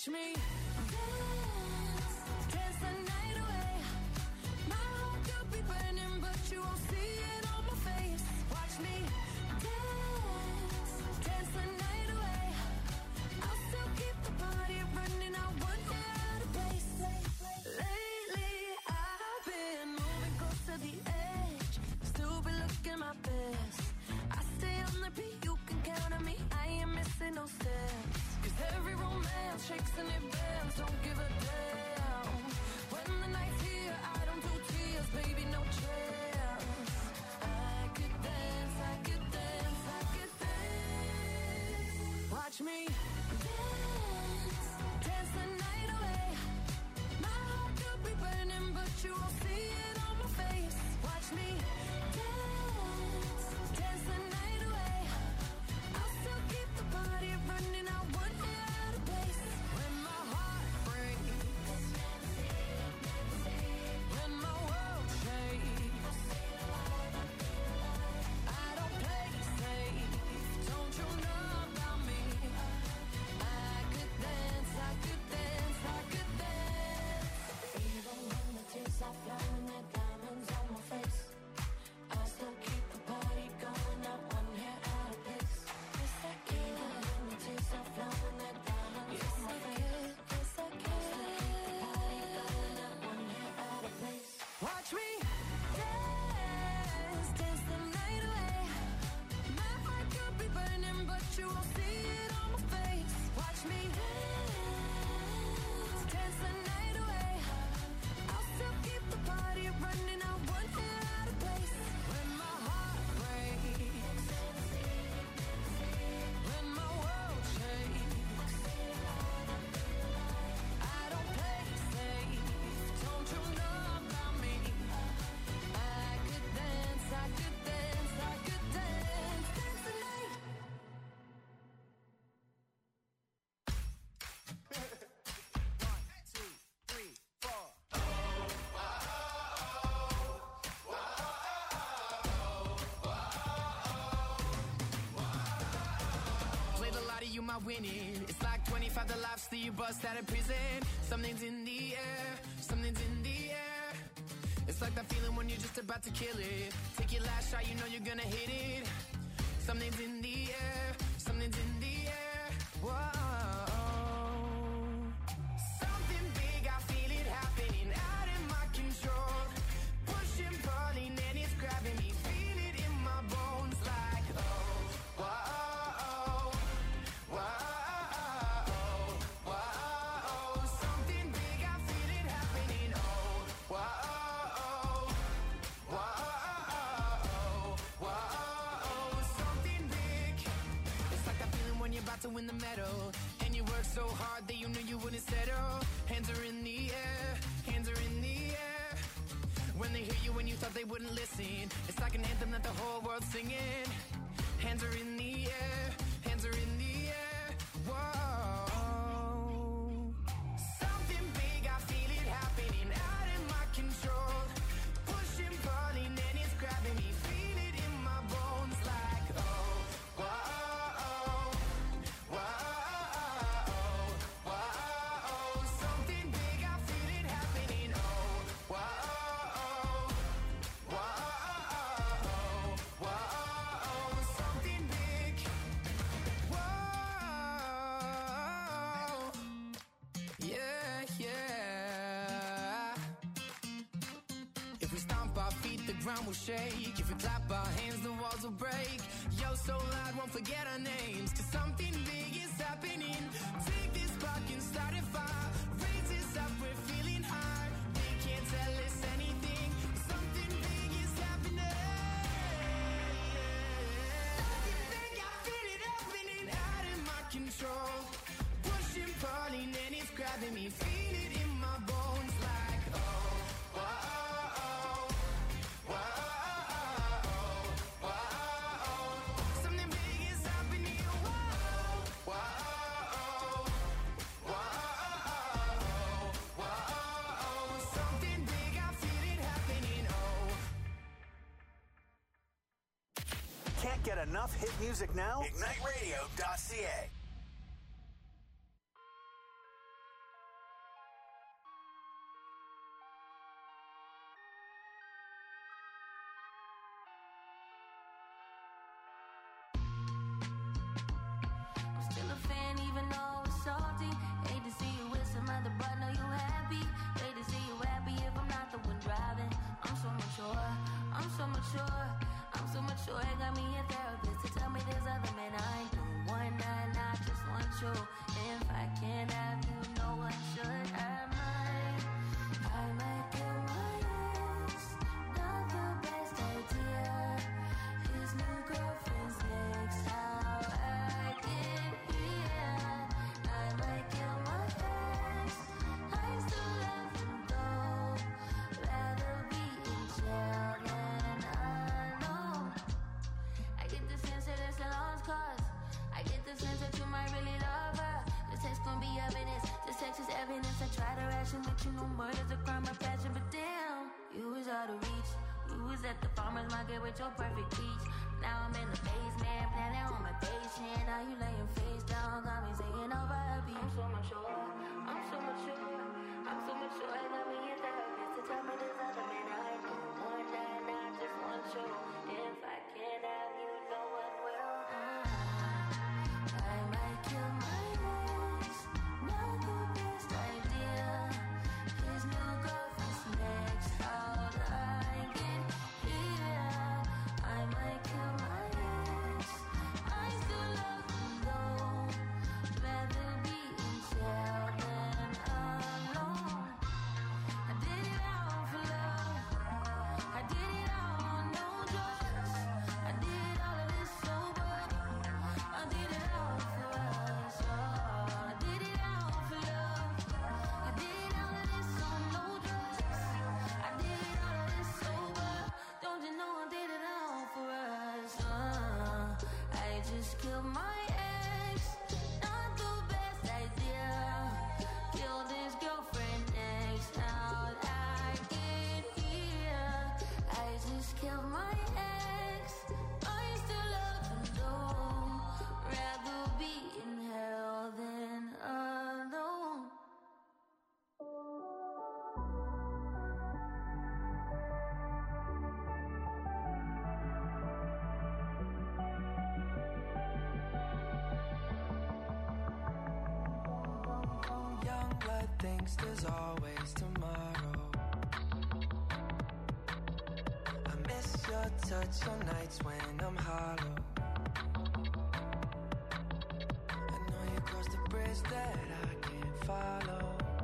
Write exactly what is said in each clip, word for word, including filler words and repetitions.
Watch me dance, dance the night away. My heart could be burning, but you won't see it on my face. Watch me dance, dance the night away. I'll still keep the party running, I won't get out of place. Lately I've been moving close to the edge, still be looking my best. I stay on the beat, you can count on me, I ain't missing no steps. Cause every romance shakes and it bends, don't give a damn. When the night's here, I don't do tears, baby, no chance. I could dance, I could dance, I could dance. Watch me dance, dance the night away. My heart could be burning, but you won't see it on my face. Watch me dance, dance the night away. I'll still keep the party running, I won't get out of place. When my heart breaks, when my world shakes, I don't play safe, don't you know about me? I could dance, I could dance, I could dance. Even when the tears are flowing, the diamonds on my face, I still keep the party going, not one hair out of place. Yes, I can. Even when the tears are flowing, the diamonds on my face, yes, I can. Watch me dance, dance the night away. My heart could be burning, but you won't see it on my face. Watch me dance, dance the night away. I'll still keep the party running, I won't get out of place. When my heart breaks, when my world shakes, I don't play safe, don't you know about me? I could dance, I could dance, I could dance, dance the night. Two, three, four. Played a lot of you, my winning. It's like twenty-five the lives that you bust out of prison. Something's in the air, something's in the air. It's like that feeling when you're just about to kill it. Take your last shot, you know you're gonna hit it. Something's in the air, something's in the air. Whoa. Something big, I feel it happening, out of my control. Pushing, pulling, and it's grabbing me. Feel it in my bones like, oh, whoa, whoa, whoa. Something big, I feel it happening, oh, whoa, whoa, whoa. Something big. It's like that feeling when you're about to win the medal, and you work so hard that you knew you wouldn't settle. Hands are in the air, hands are in the air. When they hear you when you thought they wouldn't listen, it's like an anthem that the whole world's singing. Hands are in the air, hands are in the air. Whoa. Something big, I feel it happening, out of my control. Pushing, pulling, and it's grabbing me. Feel it in my bones like, oh, whoa, whoa, whoa. Something big, I feel it happening, oh, whoa, whoa, whoa. Something big, whoa. Yeah, yeah. If we stomp our feet, the ground will shake. If we clap our hands, the walls will break. Yo, so loud, won't forget our names. Cause something big is happening. Take this spark and start a fire. Raise this up, we're feeling high. They can't tell us anything. Something big is happening. Something big, I feel it happening, out of my control. Pushing, pulling, and it's grabbing me. Feel it in my bones like, oh, whoa. Something big is happening. Whoa, whoa, whoa. Something big, I feel it happening. Oh. Can't get enough hit music now? Ignite radio dot c a. mature. I'm so mature, it got me a therapist to tell me there's other men I don't want none, I just want you. If I can't have you, no one should. I might, I might kill my ex. Not the best idea. His new girlfriend's next. How I get here. I might kill my ex. I still love him though. Rather be in jail than alone. I get the sense that it's a lost cause. I get the sense that you might really love her. This text gon' be evidence. This text is evidence. I try to ration with you, no murder's a crime of passion, but damn, you was out of reach. You was at the farmer's market with your perfect peach. Now I'm in the basement, planning on my patient. Now you laying face down, got me singing over a beat. I'm so mature, I'm so mature, I'm so mature. I got me a therapist to tell me there's other men I don't want that, I just want you. If I can't have you, no one will. I might kill my ex, not the best idea. His new girlfriend's next. How'd I get here? I might kill my ex. I still love him though. Rather be in jail than alone. I did it all for love. I did it all on no drugs. I did all of this sober. I did it all for us. Oh, I did it all for love. I did all of this on no drugs. I did all of this sober. Don't you know I did it all for us? Uh, I just killed my ex. Not the best idea. Killed his girlfriend next. How'd I get here? I just killed my ex. I still love him though. Rather be in hell than alone. Young blood thinks there's always tomorrow. I miss your touch on nights when I'm hollow. I know you crossed the bridge that I can't follow.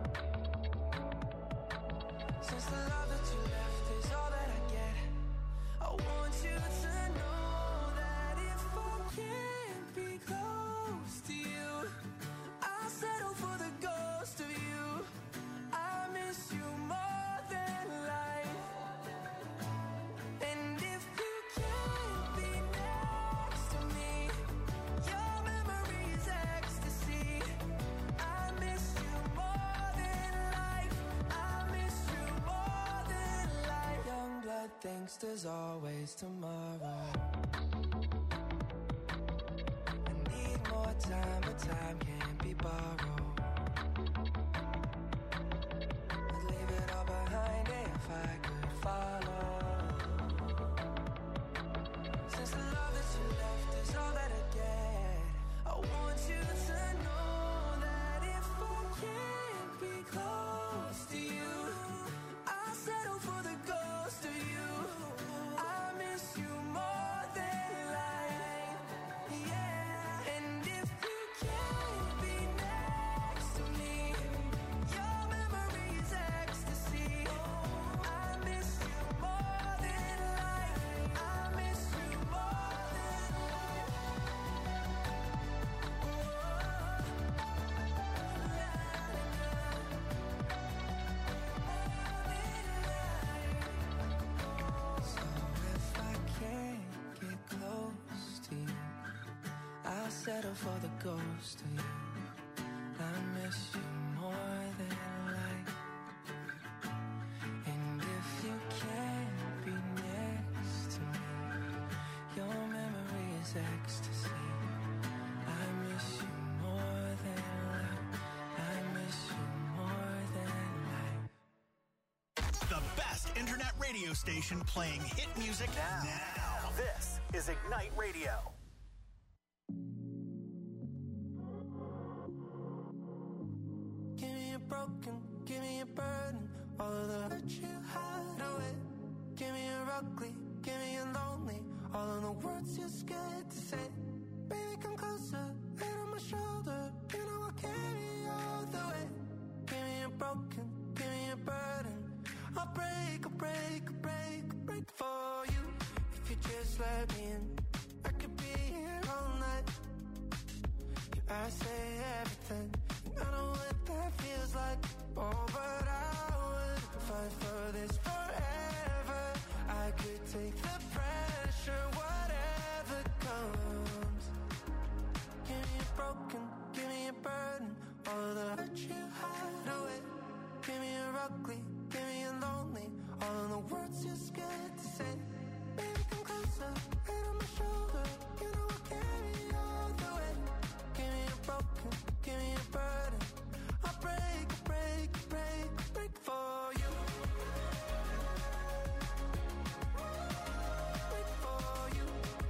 Since the love that you left is all that I get, I want you to know that if I can't be close to you, I'll settle for the ghost of you. I miss you more than life. And if you can't be next to me, your memory's ecstasy. I miss you more than life. I miss you more than life. Young blood thinks there's always tomorrow. I need more time, but time can't be borrowed. I'd leave it all behind if I could follow. Since the love that you left is all that I get, I want you to know that if I can't be close to you, I'll settle for the ghost of you. I miss you more than life. Yeah. And if you can't be next to me, your memory's ecstasy. I miss you more than life. I miss you more than life. So if I can't get close to you, I'll settle for the ghost of you. I miss you more than life. And if you can't be next to me, your memory is ecstasy. I miss you more than life. I miss you more than life. The best internet radio station playing hit music now. Now, this is Ignite Radio. Give me a broken, give me a burden, all of the hurt you hide away. Give me a ugly, give me a lonely. All of the words you're scared to say. Baby, come closer, head on my shoulder. You know I'll carry you all the way. Give me a broken, give me a burden. I'll break, I'll break, I'll break, I'll break for you. If you just let me in, I could be here all night. I say everything, and I know what that feels like. Oh, but I would fight for this forever. I could take the pressure, whatever comes. Give me a broken, give me a burden. All the hurt you hide away. Give me a ugly, give me a lonely. All of the words you're scared to say. Baby, come closer, head on my shoulder. You know I'll carry you all the way. Give me a broken, give me a burden. I'll break, break, break, break for you. Break for you.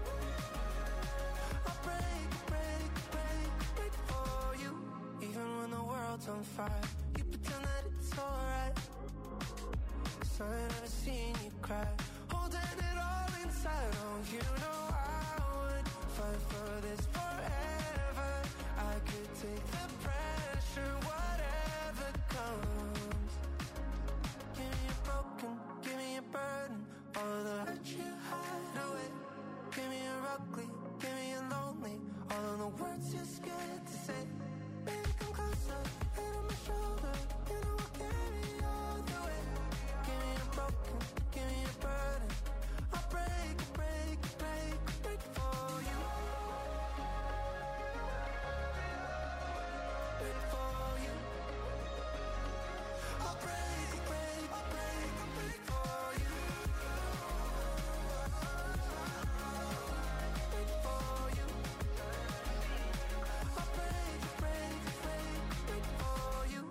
I'll break, break, break, break for you. Even when the world's on fire, you pretend that it's alright. 'Cause I ain't never seen you cry. Holding it all inside. Oh, you know I would fight for this forever. I could take the pressure, whatever comes. Give me a broken, give me a burden. All the hurt you hide away. Give me a ugly, give me a lonely. All of the words you're scared to say. Baby, come closer, head on my shoulder. You know I'll carry you all the way. Give me a broken, give me a burden. I'll break, break, break, break for you. Break for you. I'll break, break, break, break for you. Break for you. I'll break, break, break, break for you.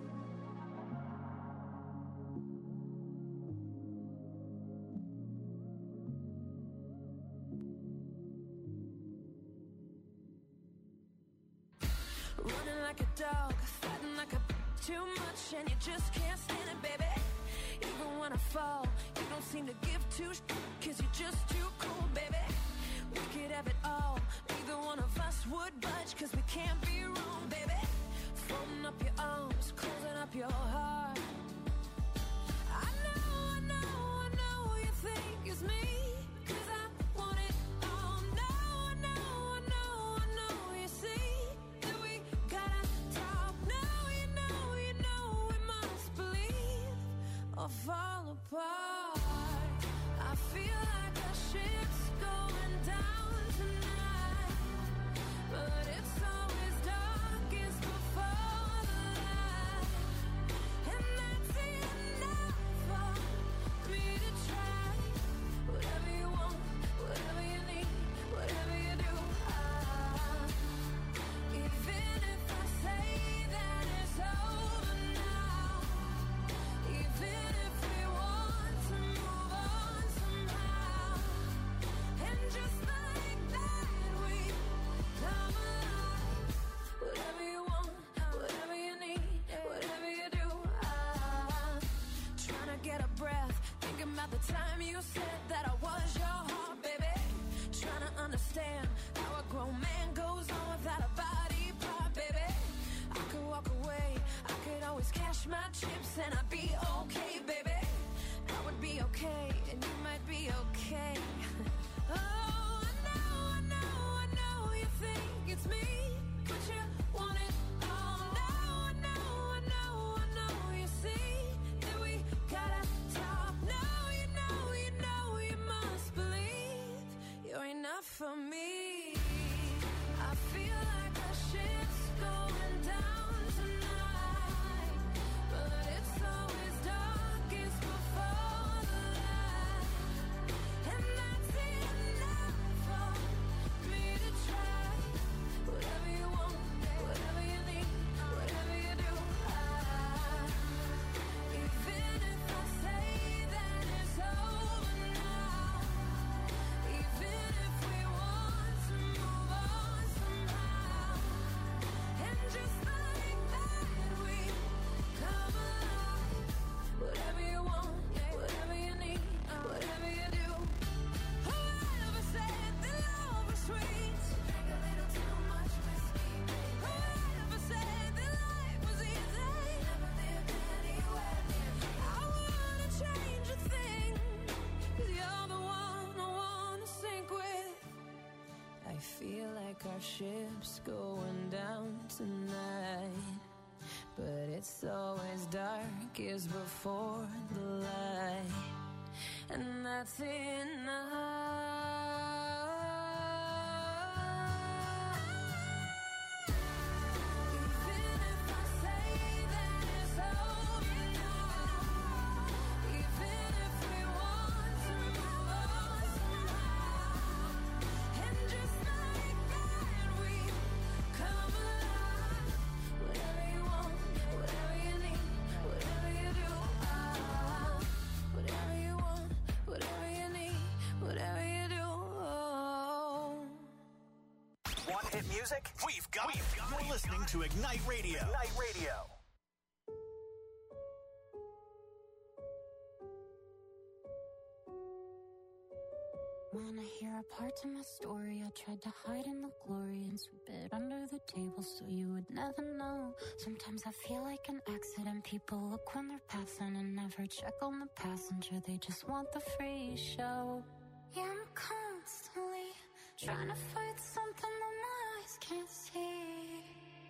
Running like a dog, fighting like a b- too much, and you just can't stand it, baby. Even when I fall, you don't seem to give two sh- cause you're just too cool, baby. We could have it all, neither one of us would budge, cause we can't be wrong, baby. Folding up your arms, closing up your heart. I know, I know, I know you think it's me, cause I want it all. No, I know, I know, I know you see that we gotta talk. No, you know, you know we must believe or fall apart. I feel like the ship's going down tonight, but it's always darkest before the light, and that's enough for me to try. Whatever you want, whatever you need, whatever you do, I, even if I say that it's over now, even if we want to move on somehow, and just like that we come alive. Whatever you want, whatever you need, whatever you do, I'm trying to get a breath, thinking about the time you said that I was your heart, baby. Trying to understand how a grown man goes on without a body part, baby. I could walk away, I could always cash my chips and I'd be okay, baby. I would be okay, and you might be okay. Oh, I know, I know, I know you think it's me, but you want it all. No, I know, I know, I know you see that we gotta talk. No, you know, you know you must believe you're enough for me. I feel like the ship's going down tonight, but it's always darkest before the light, and that's enough for me to try. Whatever you want, whatever you need, whatever you do, I, even if I say that it's over now, even if we want to move on somehow, and just like that we come alive. Whatever you want, whatever ship's going down tonight, but it's always darkest before the light, and that's enough. Music? We've got We've it. Got You're it. listening to Ignite Radio. Ignite Radio. When I hear a part of my story, I tried to hide in the glory and sweep it under the table so you would never know. Sometimes I feel like an accident. People look when they're passing and never check on the passenger. They just want the free show. Yeah, I'm constantly trying to fight something that my eyes can't see.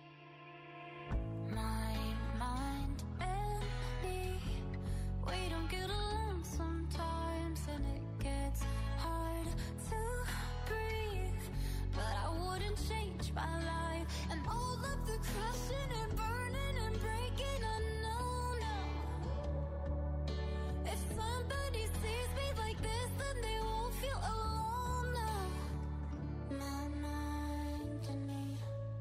My mind and me, we don't get along sometimes, and it gets hard to breathe. But I wouldn't change my life, and all of the crashing and burning and breaking, I know now. If somebody sees me like this, then they won't feel alone now. My mind and me.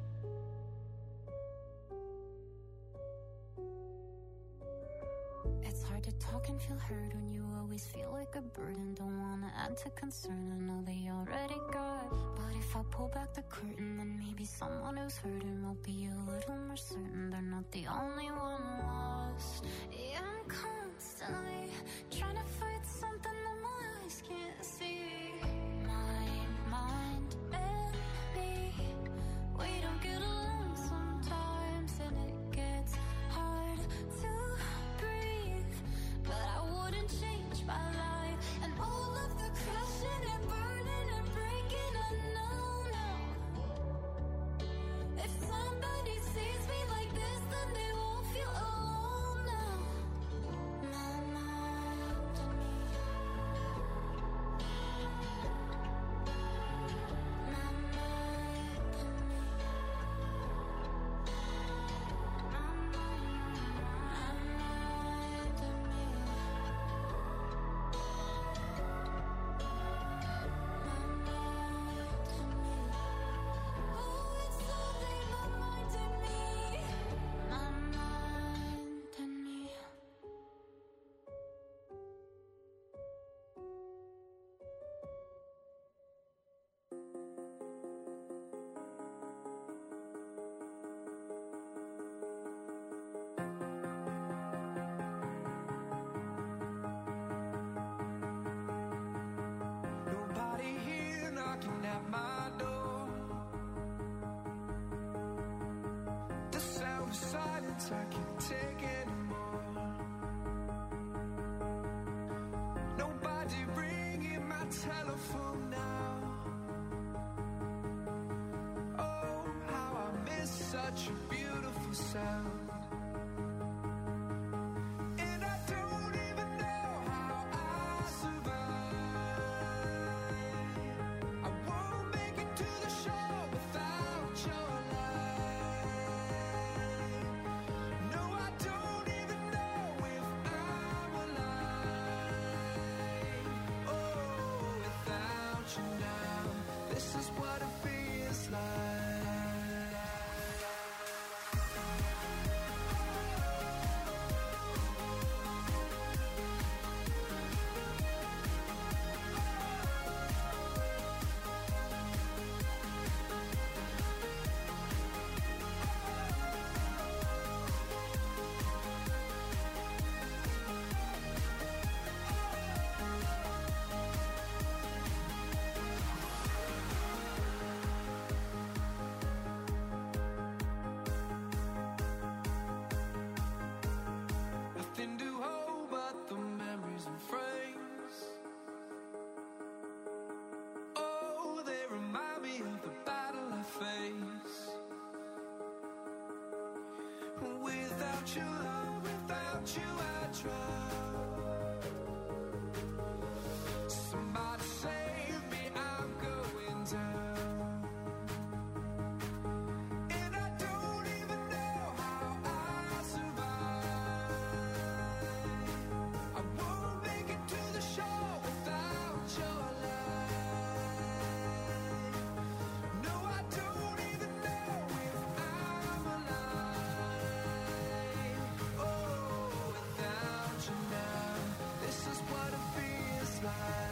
It's hard to talk and feel heard when you always feel like a burden. Don't wanna add to concern, I know they already got. But if I pull back the curtain, then maybe someone who's hurting will be a little more certain they're not the only one lost. Yeah, I'm constantly trying to fight something that my eyes can't see. My mind and me, we don't get along sometimes, and it gets hard to breathe. But I wouldn't change my life, and all of the crashing and burning and breaking, I know now. If somebody sees me like this, then they won't feel alone now. My mind and me. My mind and me. My mind and me. Oh, it's something my mind and me. My mind and me. Nobody here knocking at my door. The sound of silence I can't take anymore. Nobody ringing my telephone now. Oh, how I miss such a beautiful sound. And I don't even know how I survive. I won't make it to the shore without your light. No, I don't even know if I'm alive. Oh, without you now, this is what it feels like. Nothing to hold but the memories and frames. Oh, they remind me of the battle I faced. your love, without you I drown. Somebody save me, I'm going down. And I don't even know how I survive. I won't make it to the shore without your light. No, I don't even know if I'm alive. Oh, without you now, this is what it feels like.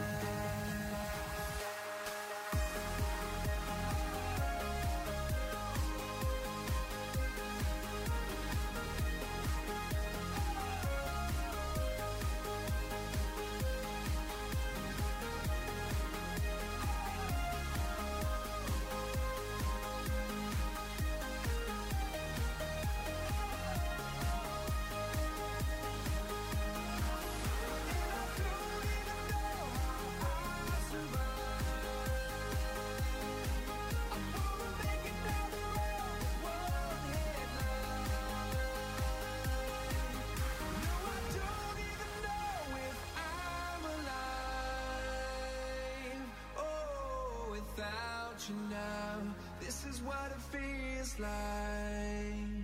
Now, this is what it feels like.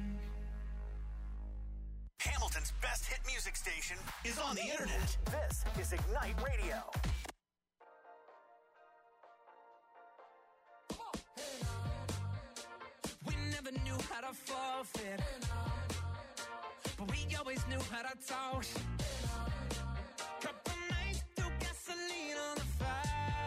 Hamilton's best hit music station is on the internet. This is Ignite Radio. We never knew how to forfeit, but we always knew how to talk. Couple nights threw gasoline on the fire.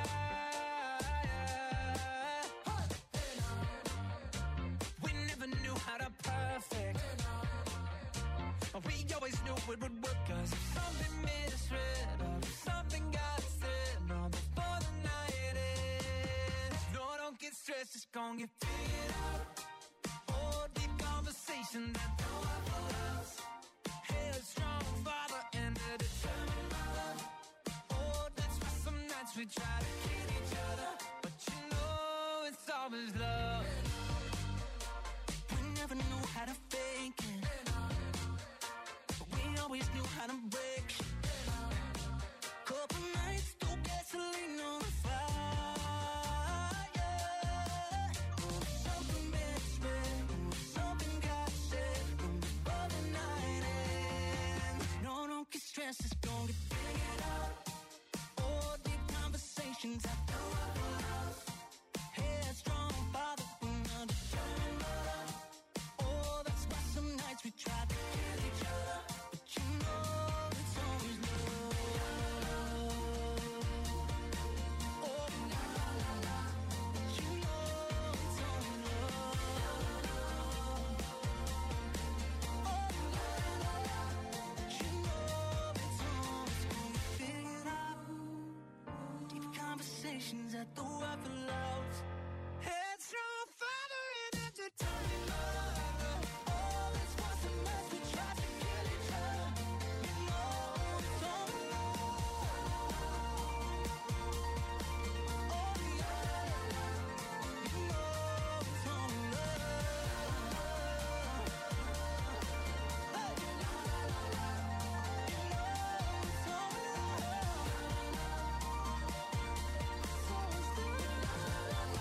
We never knew how to perfect, but we always knew it would work. Cause if something misread or if something got said, no, before the night ends, no, don't get stressed, it's gonna get figured out. Oh, deep conversation that no one else. Headstrong father and a determined mother. Oh, that's why some nights we try to kill each other, but you know it's always love. We never knew how to fake it, but we always knew how to break it. Couple nights, threw gasoline on the fire. Oh, something misread, oh, something got said, and before the night ends, no, don't get stressed, it's gonna get figured out. Oh, deep conversations I know I love. Headstrong father, another determined mother. Oh, that's why some nights we try to kill each other, but you know it's always love. Oh, la la la la, but you know it's always love. Oh, la la la la, but you know it's always gonna get figured out. Deep conversations at the weapon loves. Headstrong father and a determined mother. Oh, that's why some nights we try to kill each other. You know it's only love. Oh, la la la la, you know it's only love. Hey, la la la la, you know it's only love. So it's the la la la la.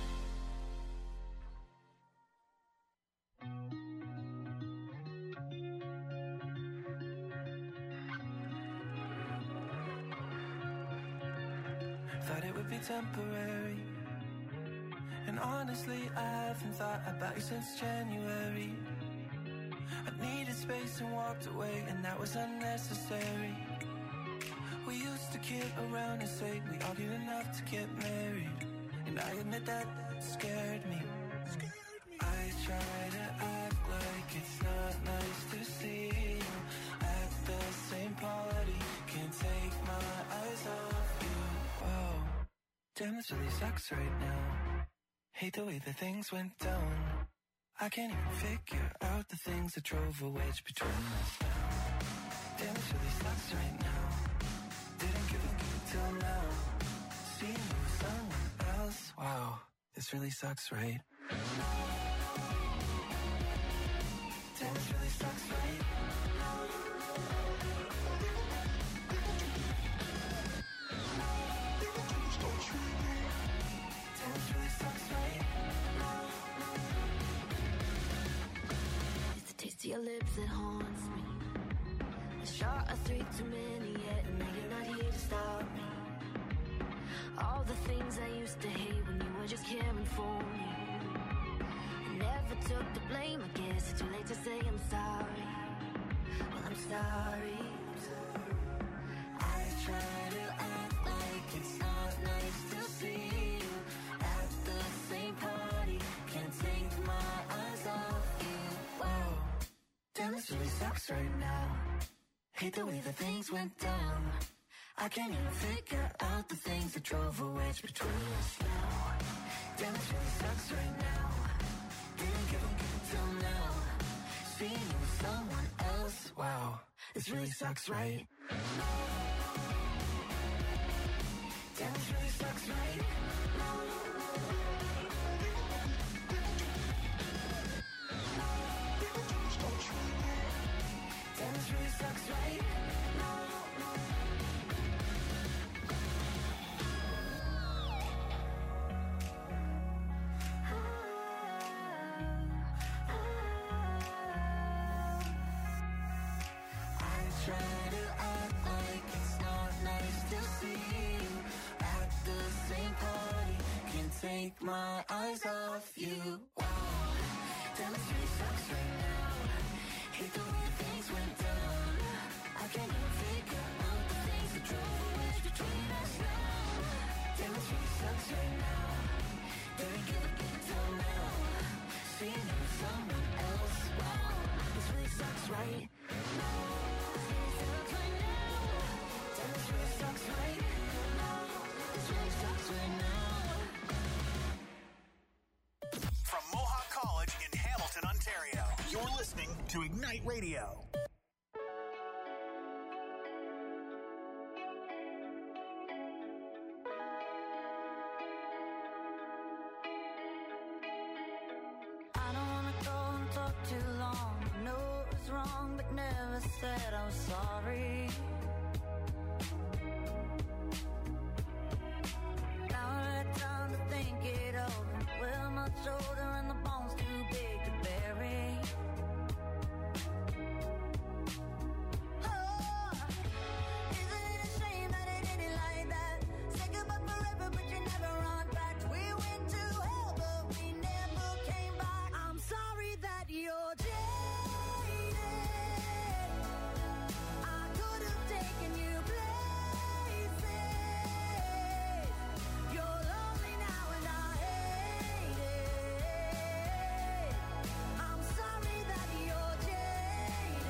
Thought it would be temporary, and honestly I haven't thought about you since January. I needed space and walked away, and that was unnecessary. We used to kid around and say we argued enough to get married, and I admit that scared me. I try to act like it's not nice to see you at the same party. Can't take my eyes off you. Whoa, damn, this really sucks right now. Hate the way that things went down. I can't even figure out the things that drove a wedge between us now. Damn, this really sucks right now. Didn't give a good till now. Seeing you with someone else. Wow, this really sucks, right? Damn, this really sucks right your lips that haunts me. A shot of three too many yet, and now you're not here to stop me. All the things I used to hate when you were just caring for me. I never took the blame, I guess it's too late to say I'm sorry. Well, I'm sorry. I try to act like it's not nice to see you at the same party. Can't take my eyes off you. Wow, damn, this really sucks right now. Hate the way that things went down. I can't even figure out the things that drove a wedge between us now. Damn, this really sucks right now. Didn't give a good till now. Seeing you with someone else, wow, this really sucks, right? Damn, this really sucks, right? Damn, this really sucks, right? Take my eyes off you. Wow, damn, this really sucks right now. Hate the way things went down. I can't even figure out the things that drove a wedge between us now. Damn, this really sucks right now. Didn't give a good till now. Seeing you with someone else. Wow, this really sucks right now. This really sucks right now. Damn, this really sucks right now. This really sucks right now. From Mohawk College in Hamilton, Ontario, you're listening to Ignite Radio. I don't wanna go and talk too long. I know it was wrong, but never said I was sorry. Now I had time to think it over. Well, my shoulder and the bones too big to bury. Oh, isn't it a shame that it ended like that? Say goodbye forever, but you never run back. We went to hell, but we never came back. I'm sorry that you're jaded. I could have taken you places. You're lonely now and I hate it. I'm sorry that you're jaded.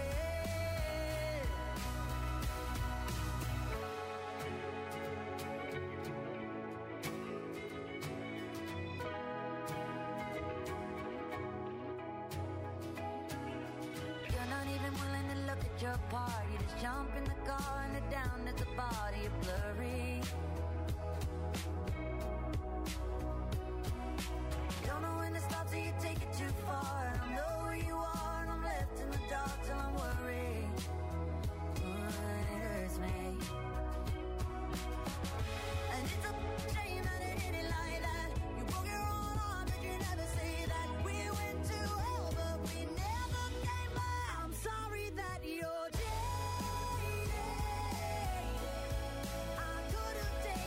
You're not even willing to look at your part. You just jump in the car and head down at the body. You're blurry. You don't know when to stop, so you take it too far. I don't know where you are, and I'm left in the dark till I'm worried. Oh, it hurts me. And it's a shame that it hit it like that. You broke your own arm, but you never say that. We went to hell, but we never came back. I'm sorry that you're jaded. I could have taken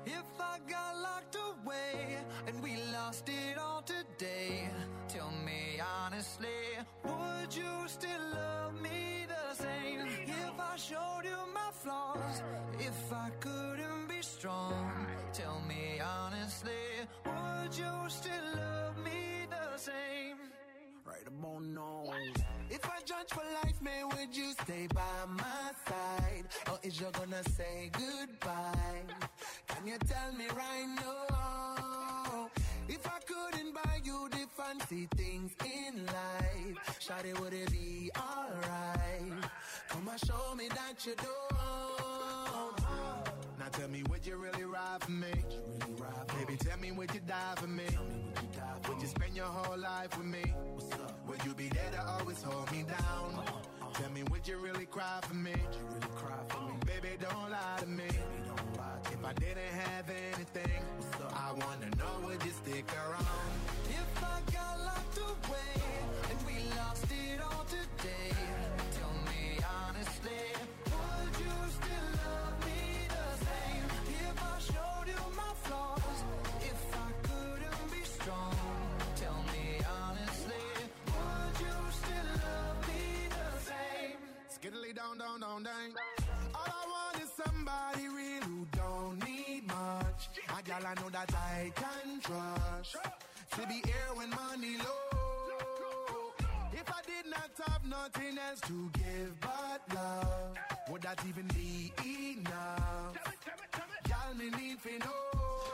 If I got locked away and we lost it all today, tell me honestly, would you still love me the same? If I showed you my flaws, if I couldn't be strong, tell me honestly, would you still love me the same? Right about now. If I judge for life, man, would you stay by my side? Or is you gonna say goodbye? Can you tell me right now? If I couldn't buy you the fancy things in life, shawty, would it be alright? Come and show me that you don't. Now tell me, would you really ride for me? Really ride for Baby, tell me, would you die for me? Tell me, would you die for would me? You spend your whole life with me? What's up? Would you be there to always hold me down? Uh-huh, uh-huh. Tell me, would you really cry for me? Would you really cry for me? Baby, don't lie to me. Baby, don't lie to if me. I didn't have anything, I wanna know, would you stick around? If I got locked away and we lost it all today, tell me honestly, would you still love me the same? If I showed you my flaws, if I couldn't be strong, tell me honestly, would you still love me the same? Skiddly down, down, down, down. All I want is somebody real who don't need much. A girl I know that I can trust, to be here when money low. If I did not have nothing else to give but love, would that even be enough? Y'all me need to know.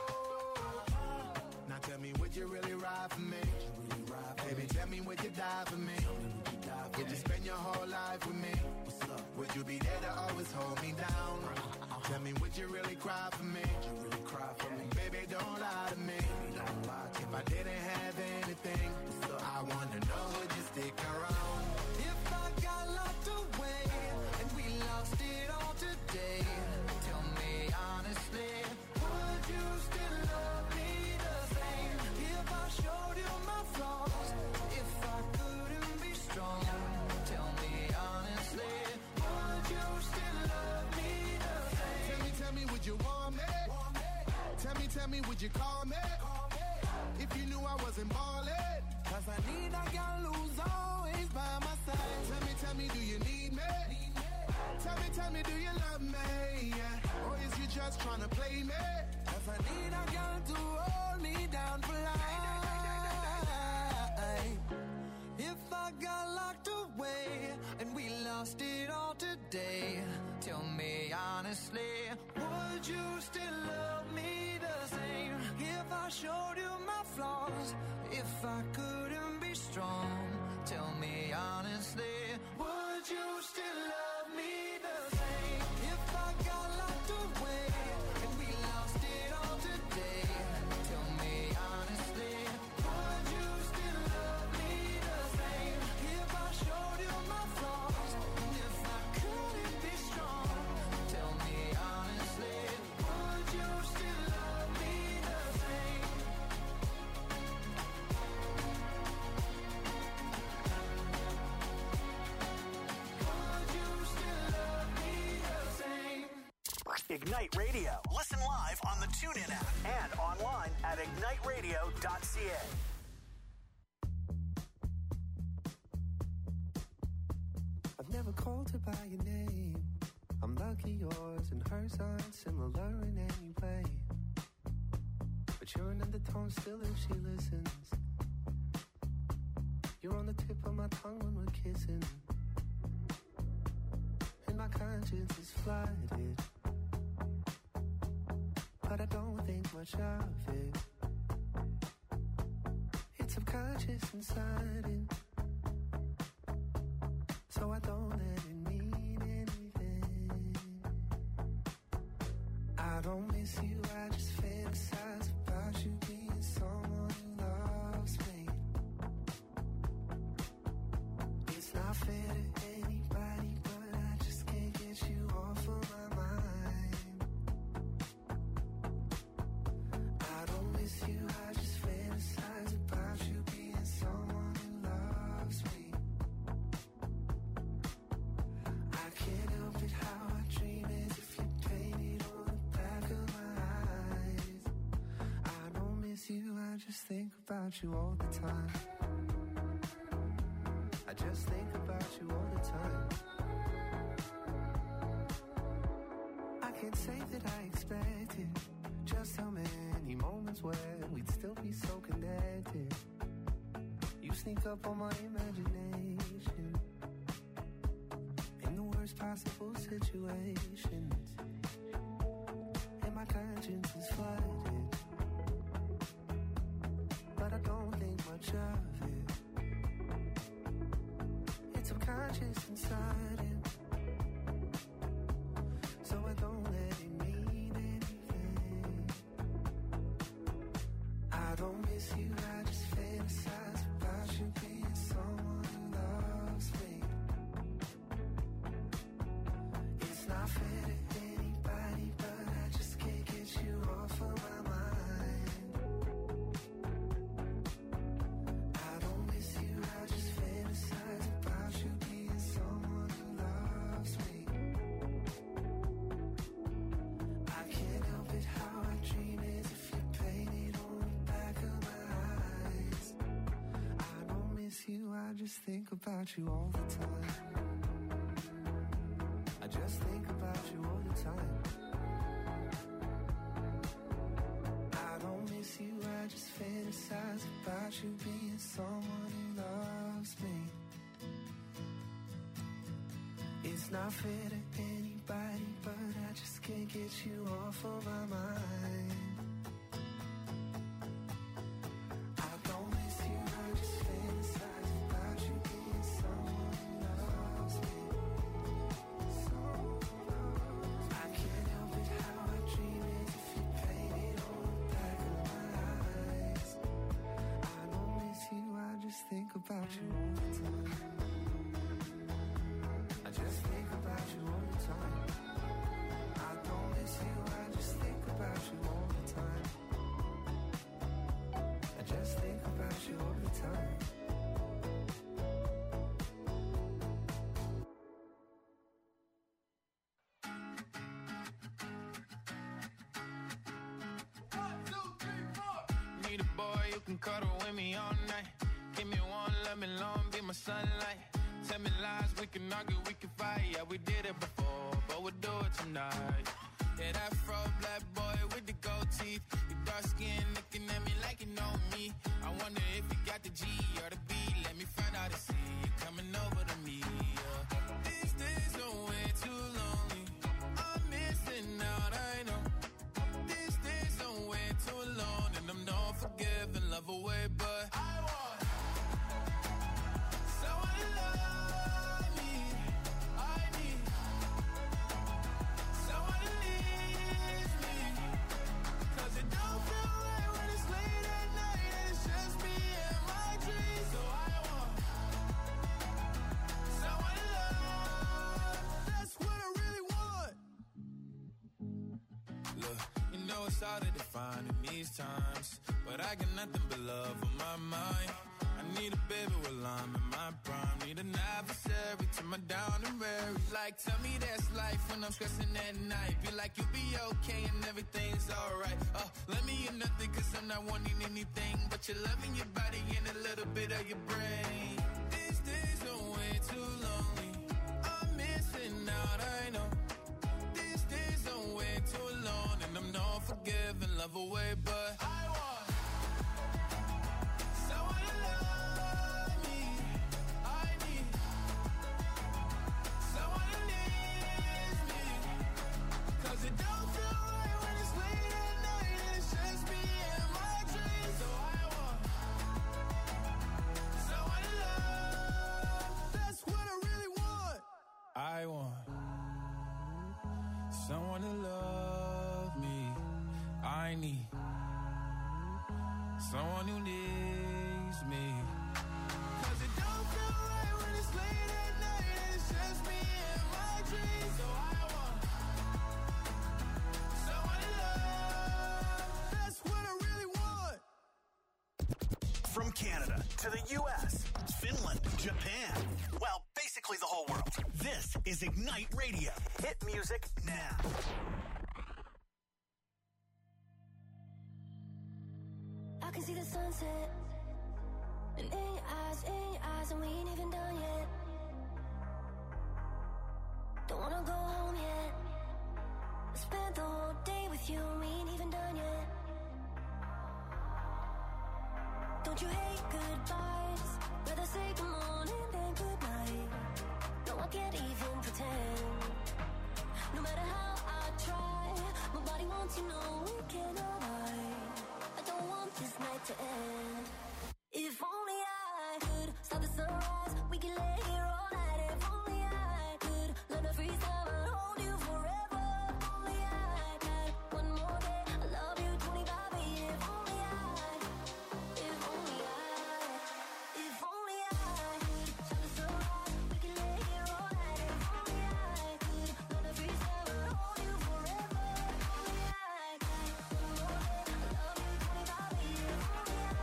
Now tell me, would you really ride for me? Really ride for Baby, me? Tell me, would you die for me? Would you, die for would me? You spend your whole life with me? What's up? Would you be there to always hold me down? Uh-huh. Tell me, would you really cry for me? Would you really cry for me? Baby, don't lie to me. Don't lie to if me. I didn't have anything, I wanna know, would you stick around? If I got locked away and we lost it all today, tell me honestly, would you still love me the same? If I showed you my flaws, if I couldn't be strong, tell me honestly, would you still love me the same? Tell me, tell me, would you want me? Tell me, tell me, would you call me? If you knew I wasn't ballin', cause I need a girl who's always by my side. Tell me, tell me, do you need me? Tell me, tell me, do you love me? Yeah. Or is you just tryna play me? Cause I need a girl to hold me down for life. If I got locked away and we lost it all today, tell me honestly, would you still love me the same? If I showed you my flaws, if I couldn't be strong, tell me honestly, would you still love me the same? If I got locked away and we lost it all today, tell me honestly, would you still love me the same? If I showed you my flaws, and if I couldn't be strong, tell me honestly, would you still love me the same? Ignite Radio. Listen live on the TuneIn app and online at ignite radio dot c a. I've never called her by your name. I'm lucky yours and hers aren't similar in any way. But you're an undertone still if she listens. You're on the tip of my tongue when we're kissing. And my conscience is flooded, but I don't think much of it. It's subconscious inside it, so I don't let it mean anything. I don't miss you, I just fantasize about you being someone who loves me. It's not fair to anybody, but I just can't get you off of my mind. I don't miss you, I just fantasize about you being someone who loves me. think about you all the time. I just think about you all the time. I can't say that I expected just how many moments where we'd still be so connected. You sneak up on my imagination in the worst possible situations, and my conscience is flooded, but I don't think much of it. It's subconscious and sudden, so I don't let it mean anything. I don't miss you, I just fantasize about you being someone who loves me. It's not fair to anybody, but I just can't get you off of my mind. I don't miss you, I just fantasize about you being someone who loves me. I can't help it, how I dream is if you painted on the back of my eyes. I don't miss you, I just think about you all the time. I just think about you all the time. I don't miss you, I just fantasize about you being someone who loves me. It's not fair to anybody, but I just can't get you off of my mind. I don't miss you, I just fantasize about you being someone who loves me. I can't help it, how I dream is if you painted on the back of my eyes. I don't miss you, I just think about you all the time. I just think about you all the time. I don't miss you, I just think about you all the time. I just think about you all the time. Need a boy who can cuddle with me all night. Give me one, let me long, be my sunlight. Tell me lies, we can argue, we can fight. Yeah, we did it before, but we'll do it tonight. Yeah, that fro black boy with the gold teeth. Your dark skin looking at me like you know me. I wonder if you got the G or the B. Let me find out and see you coming over to me. Yeah. These days are way too lonely. I'm missing out, I know. These days are way too alone, and I'm not forgiving, love away, but I want someone to love me. I need someone to leave me, 'cause it don't feel right when it's late at night and it's just me and my dreams. So I want someone to love. That's what I really want. Look, you know it's hard to define in these times, but I got nothing but love on my mind. I need a baby while I'm in my prime. Need an adversary to my down and weary. Like, tell me that's life when I'm stressing at night. Be like, you'll be okay and everything's alright. Uh, let me in nothing, 'cause I'm not wanting anything but your love in your body and a little bit of your brain. These days are way too lonely. I'm missing out, I know. These days are way too alone, and I'm not forgiving, love away, but I want someone to love me. I need someone to leave me, 'cause it don't feel right when it's late at night and it's just me and my dreams. So I want someone to love. That's what I really want. I want someone to love me. I need someone who needs me, 'cause it don't feel right when it's late at night and it's just me and my dreams. So I want someone to love. That's what I really want. From Canada to the U S, Finland, Japan, well, basically the whole world. This is Ignite Radio. Hit music now. I can see the sunset. And in your eyes, in your eyes, and we ain't even done yet. Don't wanna go home yet. I spent the whole day with you, and we ain't even done yet. Don't you hate goodbyes? Rather say good morning than good night. No, I can't even pretend. No matter how I try, my body wants to know we cannot hide. I don't want this night to end. If only I could stop the sunrise, we can lay here all night. If only I could learn to freeze time and hold you forever. If only I had one more day, I love you twenty-five. If only I, if only I, if only I could stop the sunrise, we can lay here all night. If only I could learn to freeze time and hold you forever. If only I had one more day, I love you twenty-five. If only I.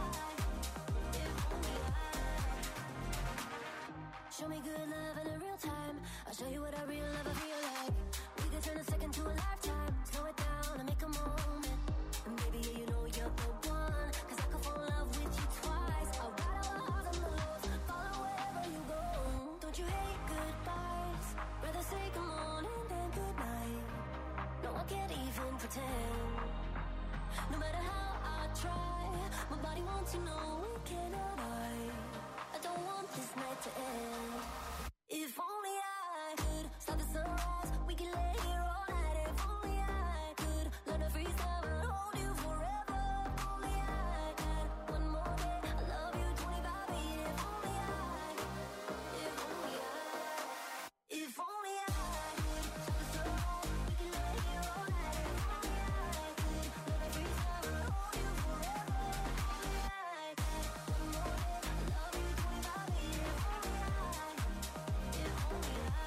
Show me good love in a real time. I'll show you what a real love I feel like. We could turn a second to a lifetime. Slow it down and make a moment. And baby, yeah, you know you're the one. Cause I could fall in love with you twice. I'll ride all the highs and the lows, follow wherever you go. Don't you hate goodbyes? Rather say good morning than good night. No, I can't even pretend. No matter how I try, my body wants to know we cannot hide. I don't want this night to end. If only I could stop the sunrise, we can lay here all night. If only I could learn to freeze time and hold you forever. If only I had one more day, I love you twenty-five. If only I, if only I, if only I could stop the sunrise, we can lay here all night. If only I could learn to freeze time and hold you forever. If only I had one more day, I love you twenty-five. If only I, if only I.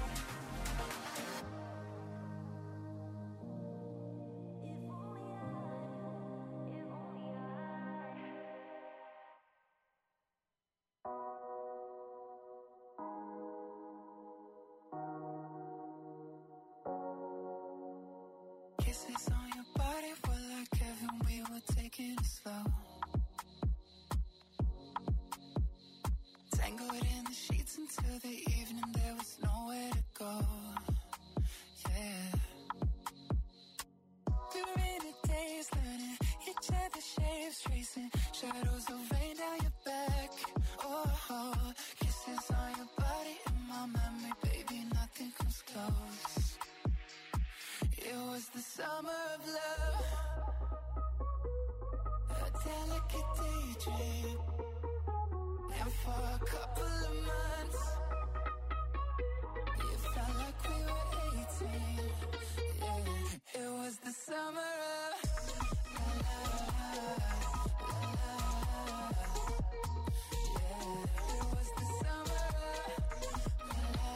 Kisses on your body were like heaven, we were taking it slow. Tangled in the sheets until the evening, there was nowhere to go. Yeah. Through rainy days, learning each other's shapes, tracing shadows of rain down your back. Oh, oh, kisses on your body in my memory, baby, nothing comes close. It was the summer of love, a delicate daydream. And for a couple of months, it felt like we were eighteen. Yeah, it was the summer of la, la, la, la, la. Yeah, it was the summer of la, la,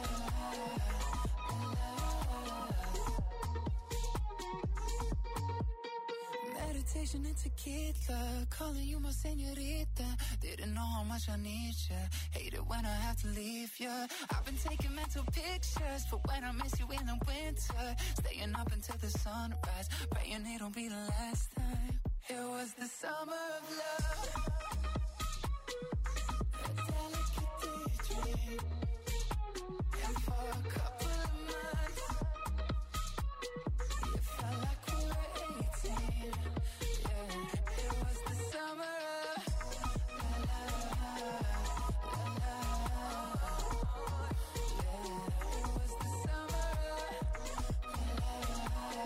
la, la. Meditation and tequila, calling you my señorita. Didn't know how much I need ya. Hate it when I have to leave ya. I've been taking mental pictures for when I miss you in the winter. Staying up until the sunrise, praying it'll be the last time. It was the summer of love, a delicate daydream. And for a couple of months, it felt like we were eighteen. Yeah, it was the summer of la la la la la. Yeah, it was the summer of la la la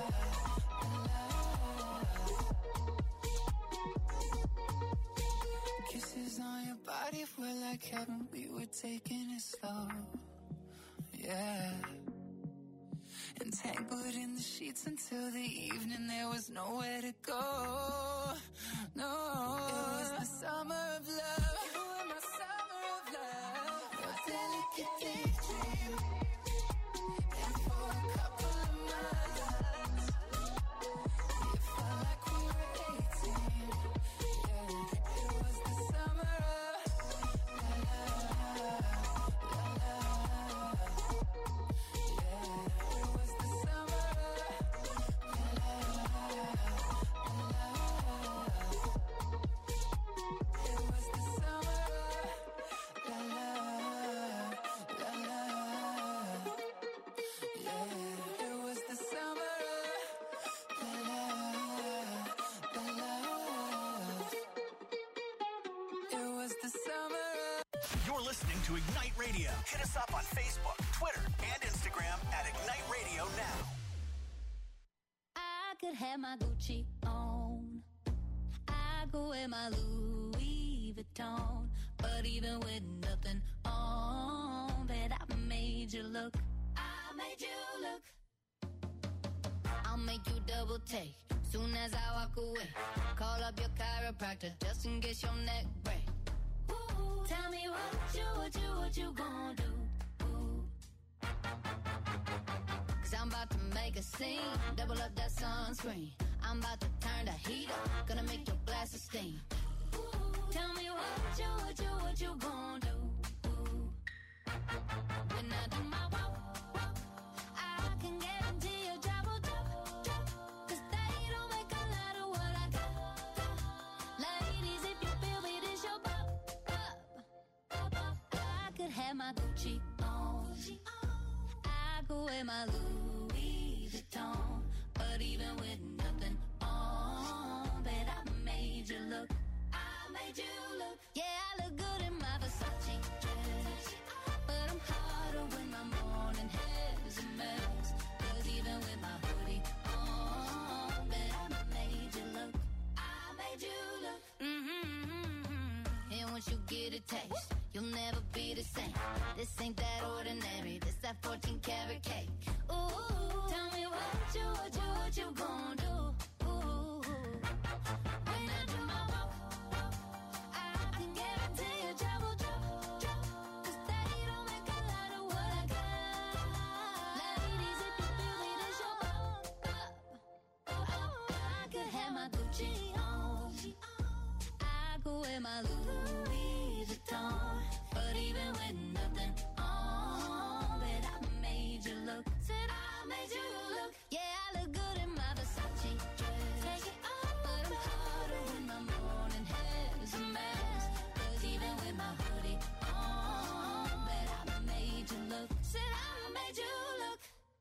la. Kisses on your body were like heaven, we were taking it slow. Yeah. Entangled in the sheets until the evening, there was nowhere to go. No, it was the summer of love. You were my summer of love, a delicate daydream. And for a couple of months, it felt like we were eighteen. Yeah, it was the summer of la la la la la. Yeah, it was the summer of la la la la la. was the summer. You're listening to Ignite Radio. Hit us up on Facebook, Twitter, and Instagram at Ignite Radio Now. I could have my Gucci on. I go wear my Louis Vuitton. But even with nothing on, bet I made you look. I made you look. I'll make you double take soon as I walk away. Call up your chiropractor just in case your neck break. Ooh, tell me what you, what you, what you gonna do? Ooh. Cause I'm about to make a scene, double up that sunscreen. I'm about to turn the heat up, gonna make your glasses steam. Ooh, tell me what you, what you, what you gonna do? Ooh. When I do my walk, walk, I can guarantee your job will drop, drop. Cause they don't make a lot of what I got, got. Ladies, if you feel me, this your pop, pop, pop, pop. I could have my Gucci on. I could wear my Louis Vuitton. But even with nothing on, bet I made you look. I made you look. Yeah, I look good in my Versace dress. But I'm hotter when my morning hair's a mess. Cause even with my hoodie on, bet I made you look. I made you look. Mm-hmm. And once you get a taste, you'll never be the same. This ain't that ordinary. This that fourteen karat cake. Ooh, tell me what you, what you, what you gon' do? Ooh, when I do my walk, walk, I can guarantee your job will drop, drop. Cause they don't make a lot of what I got. Ladies, if you feel me, this your pop, pop, pop. I could have my Gucci on. I could wear my Louis Vuitton. But even with nothing on, bet I made you look. Said I made you look. Yeah, I look good in my Versace dress. Take it off, but I'm hotter when my morning hair's a mess. Cause even with my hoodie on, bet I made you look. Said I made you look.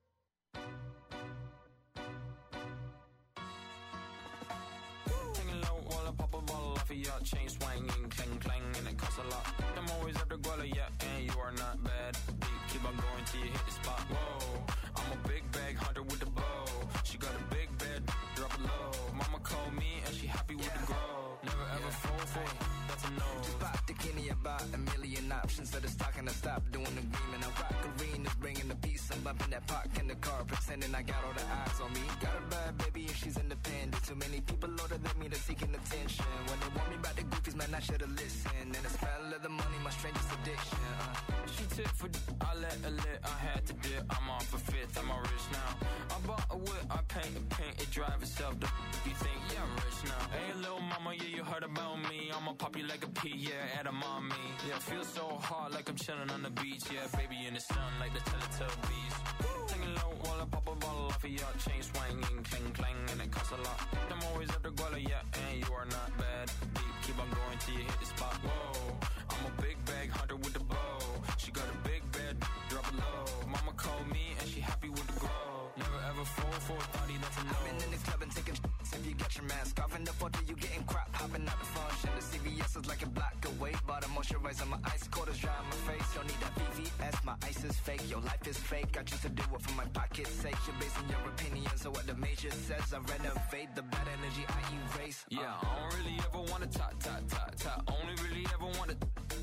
Hanging low while I pop a bottle off of your chain swinging, clang clang, and it costs a lot. I'm always after Guala, yeah, and you are not bad. Deep, keep on going till you hit the spot. Whoa, I'm a big bag hunter with the bow. She got a big bed, drop it low. Mama called me and she happy with yeah. the grow. Never ever yeah. fall for it, that's a no. Just pop the Kenny about a million options. So the stock and I stop doing the agreement. I rock arenas, bringing the peace. I'm bumping that park in the car, pretending I got all the eyes on me. Got a bad baby and she's independent. Too many people older than me, they're seeking attention. When they want me about the goofies, man, I should've listened. And the smell of the money, my strangest addiction. Uh. She tip for d- I let her lit, I had to dip. I'm off a fifth, I'm all rich now. I bought a whip, I paint a paint, it drive itself. The f- you think, yeah, I'm rich now. Hey, little mama, yeah, you heard about me. I'ma pop you like a pea, yeah, at a mommy. Yeah, feel so hot like I'm chilling on the beach. Yeah, baby in the sun like the Teletubbies. Hanging low while I pop a bottle off of your chain swinging, clang clang, and it costs a lot. I'm always after Guala, yeah, and you are not bad. Deep, keep on going till you hit the spot. Whoa, I'm a big bag hunter with the bow. She got a big bed, drop it low. Mama called me and she happy with the grow. Never ever fall for a thotty, that's a no. I've been in the club and taking sh**s if you get your mask off. In the photo you getting crap, hopping out the function. The C V S is like a block away. Bought a moisturizer, my ice cold is dry on my face. Don't need that V V S, my ice is fake. Your life is fake, I choose to do it for my pocket's sake. You're basing your opinions on what the major says. I renovate the bad energy I erase. uh. Yeah, I don't really ever wanna talk, talk, talk, talk. Only really ever wanna.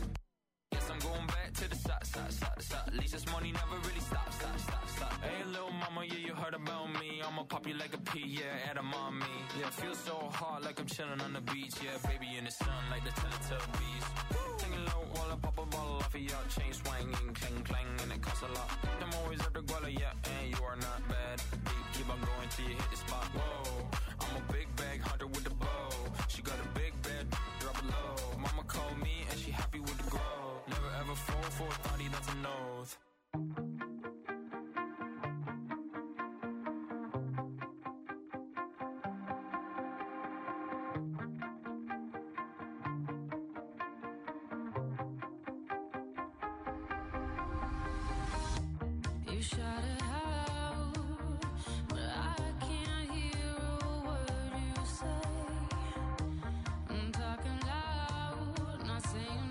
Guess I'm going back to the side, side, side, side. At least this money never really stops, stop, stop, stop. Hey, little mama, yeah, you heard about me. I'ma pop you like a pea, yeah, at a mommy. Yeah, feel so hot like I'm chilling on the beach. Yeah, baby in the sun like the Teletubbies. Hanging low while I pop a bottle off of your chain swinging, clang clang, and it costs a lot. I'm always after Guala, yeah, and you are not bad. Deep, keep on going till you hit the spot. Whoa, I'm a big bag hunter with the bow. She got a big bed, drop it low. Mama called me and she happy with the grow. Never ever fall for a thotty, that's a nose. You shout it out, but I can't hear a word you say. I'm talking loud, not saying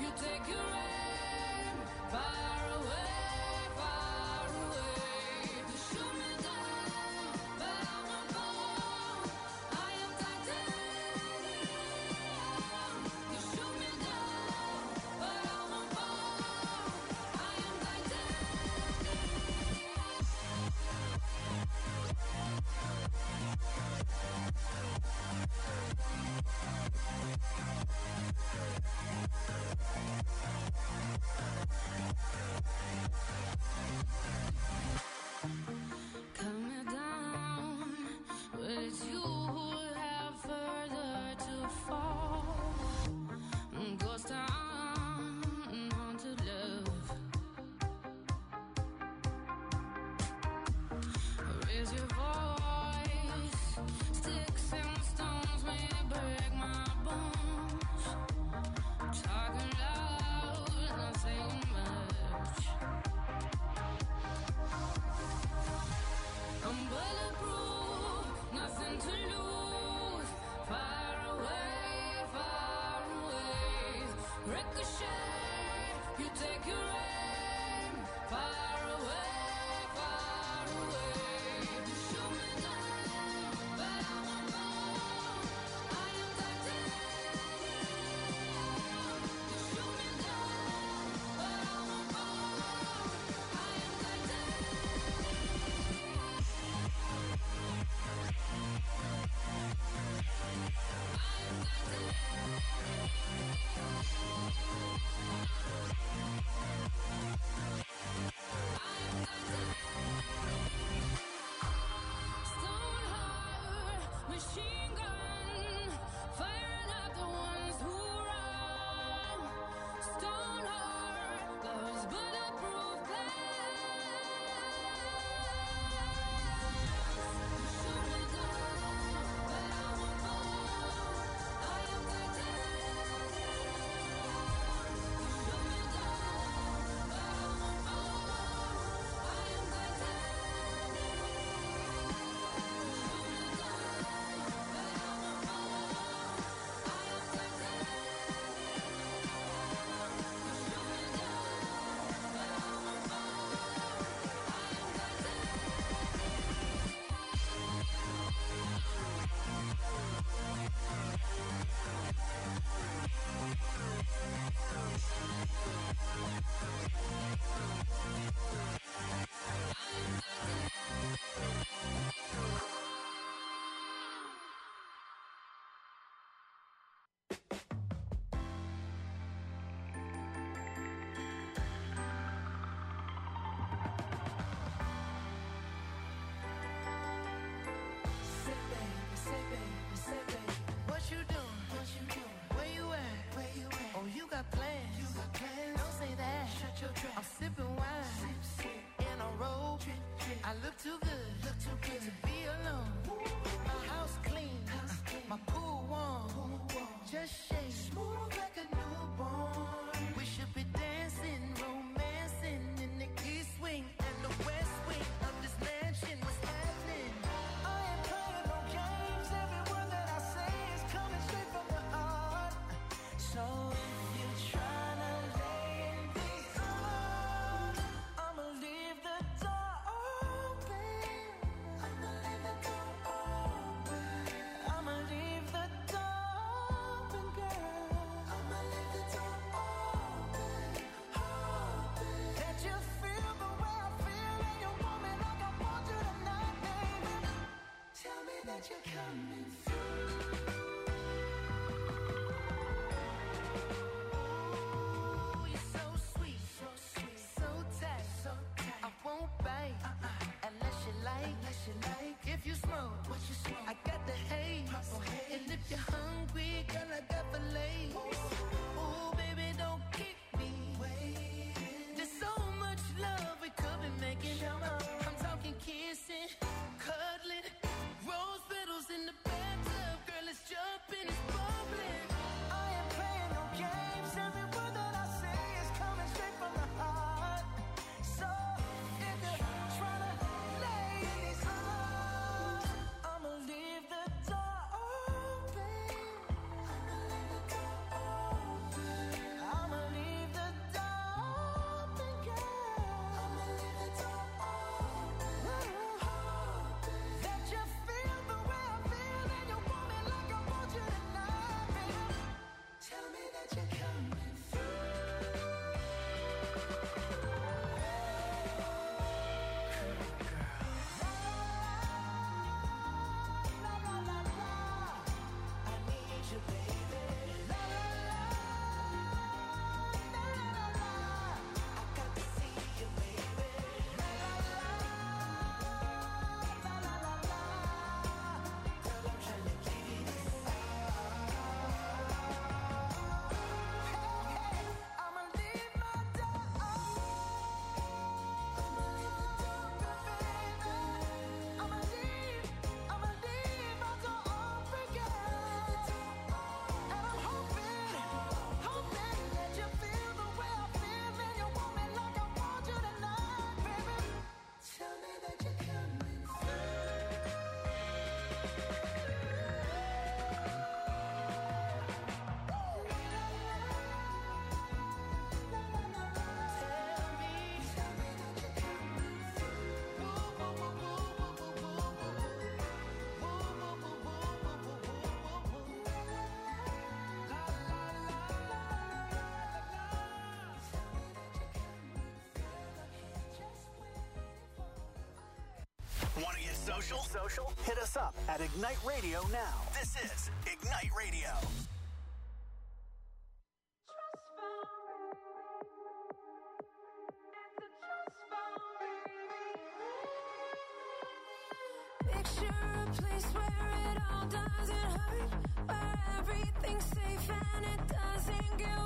you take your aim far away, far away. You shoot me down, but I won't fall. I am titanium. You shoot me down, but I won't fall. I am cut me down, but it's you who have further to fall. Ghost town, haunted love. Raise your voice, sticks and stones may break my bones. Talking loud, not saying much. I'm bulletproof, nothing to lose. Far away, far away. Ricochet, you take your aim. Far away, far away. You shoot me down, but I won't fall. I am titanium. You shoot me down, but I won't fall. I am Stone heart, machine gun, firing at the ones who run. Stone heart, those bulletproof glass. Shoot me down, but I won't fall. I am titanium. Shoot me down, but I won't fall. I am Say baby, say baby, say baby, what you doing? What you doing? Where you at? Where you at? Oh, you got plans? You got plans? Don't say that. Shut your trap. I'm sipping wine, sip, sip. In a robe. Trip, trip. I look too good, look too good to be alone. My house clean, house clean. My pool warm, pool warm. Just shake, smooth like a newborn. We should be dancing, romancing in the east wing and the west wing of this mansion. What's happening? I ain't playing no games. Every word that I say is coming straight from the heart. So if you're trying to lay in these arms, I'ma leave the door open. I'ma leave the door open. I'ma leave the door open, girl. I'ma leave the door social? Social? Hit us up at Ignite Radio now. This is Ignite Radio. Picture a place where it all doesn't hurt, where everything's safe and it doesn't get